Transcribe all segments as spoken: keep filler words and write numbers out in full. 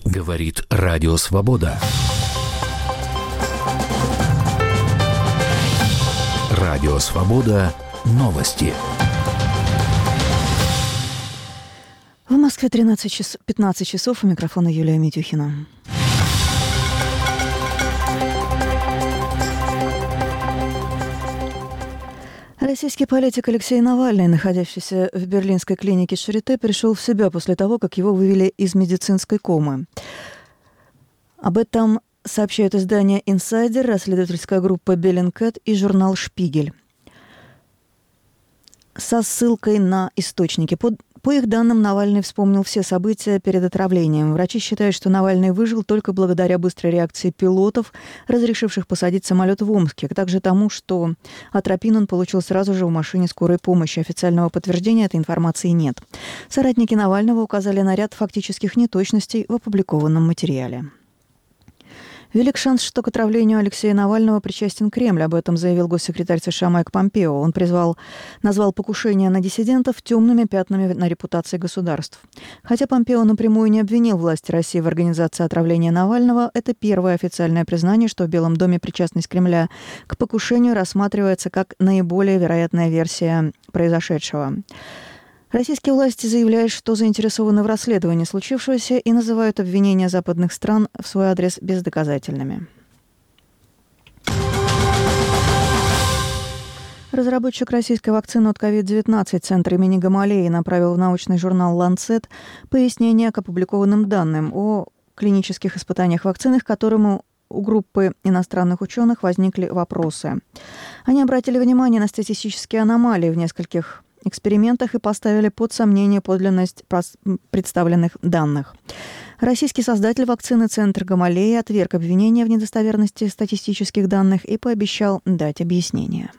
Говорит Радио Свобода. Радио Свобода. Новости. В Москве тринадцать час, пятнадцать часов. У микрофона Юлия Митюхина. Российский политик Алексей Навальный, находящийся в берлинской клинике Шарите, пришел в себя после того, как его вывели из медицинской комы. Об этом сообщают издания «Инсайдер», расследовательская группа «Беллинкет» и журнал «Шпигель» со ссылкой на источники. Под По их данным, Навальный вспомнил все события перед отравлением. Врачи считают, что Навальный выжил только благодаря быстрой реакции пилотов, разрешивших посадить самолет в Омске, а также тому, что атропин он получил сразу же в машине скорой помощи. Официального подтверждения этой информации нет. Соратники Навального указали на ряд фактических неточностей в опубликованном материале. Велик шанс, что к отравлению Алексея Навального причастен Кремль. Об этом заявил госсекретарь США Майк Помпео. Он призвал, назвал покушение на диссидентов темными пятнами на репутации государств. Хотя Помпео напрямую не обвинил власти России в организации отравления Навального, это первое официальное признание, что в Белом доме причастность Кремля к покушению рассматривается как наиболее вероятная версия произошедшего. Российские власти заявляют, что заинтересованы в расследовании случившегося и называют обвинения западных стран в свой адрес бездоказательными. Разработчик российской вакцины от ковид девятнадцать Центр имени Гамалеи направил в научный журнал «Ланцет» пояснения к опубликованным данным о клинических испытаниях вакцины, к которому у группы иностранных ученых возникли вопросы. Они обратили внимание на статистические аномалии в нескольких экспериментах и поставили под сомнение подлинность представленных данных. Российский создатель вакцины Центр Гамалеи отверг обвинения в недостоверности статистических данных и пообещал дать объяснение.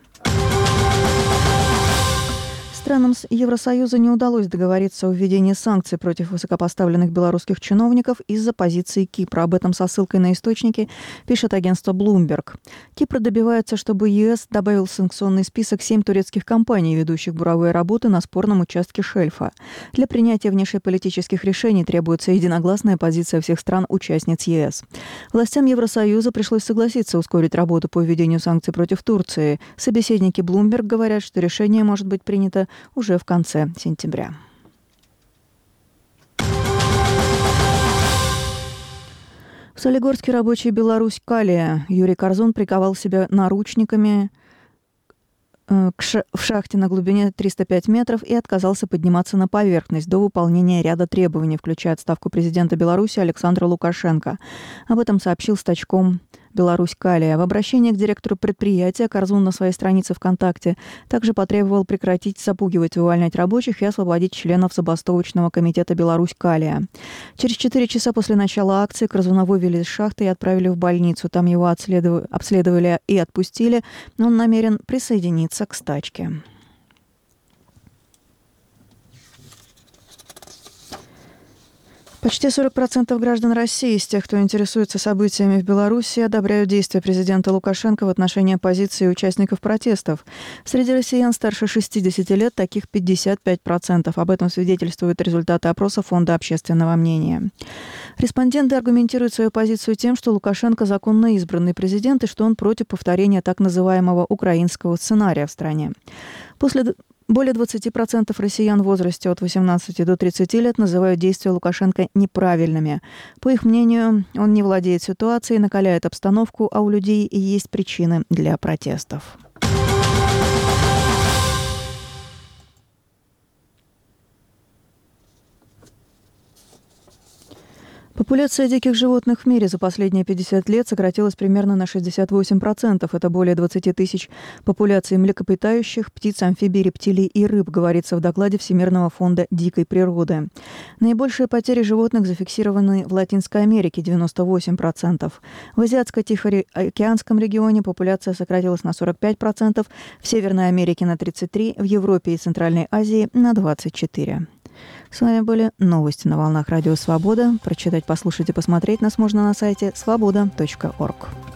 Странам Евросоюза не удалось договориться о введении санкций против высокопоставленных белорусских чиновников из-за позиции Кипра. Об этом со ссылкой на источники пишет агентство Bloomberg. Кипр добивается, чтобы ЕС добавил в санкционный список семь турецких компаний, ведущих буровые работы на спорном участке шельфа. Для принятия внешнеполитических решений требуется единогласная позиция всех стран-участниц ЕС. Властям Евросоюза пришлось согласиться ускорить работу по введению санкций против Турции. Собеседники Bloomberg говорят, что решение может быть принято уже в конце сентября. В Солигорске рабочий Беларусь Калия Юрий Корзун приковал себя наручниками в шахте на глубине триста пять метров и отказался подниматься на поверхность до выполнения ряда требований, включая отставку президента Беларуси Александра Лукашенко. Об этом сообщил стачком «Беларусь Калия». В обращении к директору предприятия Корзун на своей странице ВКонтакте также потребовал прекратить запугивать и увольнять рабочих и освободить членов забастовочного комитета «Беларусь Калия». Через четыре часа после начала акции Корзуна вывели из шахты и отправили в больницу. Там его обследовали и отпустили, но он намерен присоединиться к стачке. Почти сорок процентов граждан России из тех, кто интересуется событиями в Беларуси, одобряют действия президента Лукашенко в отношении оппозиции и участников протестов. Среди россиян старше шестидесяти лет таких пятьдесят пять процентов. Об этом свидетельствуют результаты опроса Фонда общественного мнения. Респонденты аргументируют свою позицию тем, что Лукашенко законно избранный президент и что он против повторения так называемого украинского сценария в стране. После Более двадцати процентов россиян в возрасте от восемнадцати до тридцати лет называют действия Лукашенко неправильными. По их мнению, он не владеет ситуацией, накаляет обстановку, а у людей и есть причины для протестов. Популяция диких животных в мире за последние пятьдесят лет сократилась примерно на шестьдесят восемь процентов. Это более двадцати тысяч популяций млекопитающих, птиц, амфибий, рептилий и рыб, говорится в докладе Всемирного фонда дикой природы. Наибольшие потери животных зафиксированы в Латинской Америке – девяносто восемь процентов. В Азиатско-Тихоокеанском регионе популяция сократилась на сорок пять процентов, в Северной Америке на тридцать три процента, в Европе и Центральной Азии на двадцать четыре процента. С вами были новости на волнах Радио Свобода. Прочитать, послушать и посмотреть нас можно на сайте свобода точка орг.